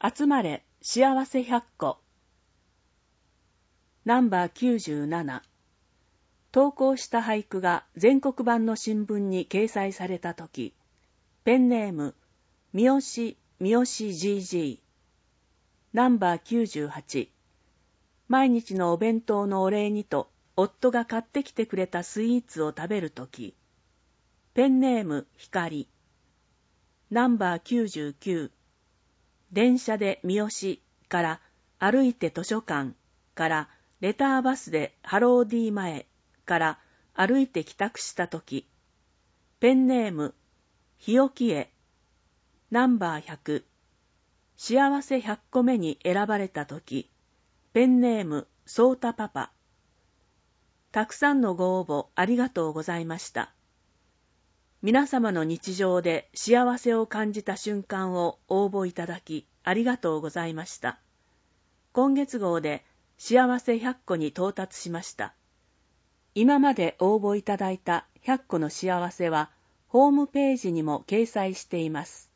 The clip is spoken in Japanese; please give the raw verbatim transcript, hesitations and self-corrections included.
集まれ幸せ百個ナンバーきゅうじゅうなな。投稿した俳句が全国版の新聞に掲載されたとき、ペンネーム三好三好 ジージー。ナンバーきゅうじゅうはち。毎日のお弁当のお礼にと夫が買ってきてくれたスイーツを食べるとき、ペンネーム光。ナンバーきゅうじゅうきゅう。電車で三好から歩いて図書館からレターバスでハローディ前から歩いて帰宅したとき、ペンネーム日置へ。ナンバーひゃく。幸せひゃっこめに選ばれたとき、ペンネームそうたパパ。たくさんのご応募ありがとうございました。皆様の日常で幸せを感じた瞬間を応募いただきありがとうございました。今月号で幸せひゃっこに到達しました。今まで応募いただいたひゃっこの幸せはホームページにも掲載しています。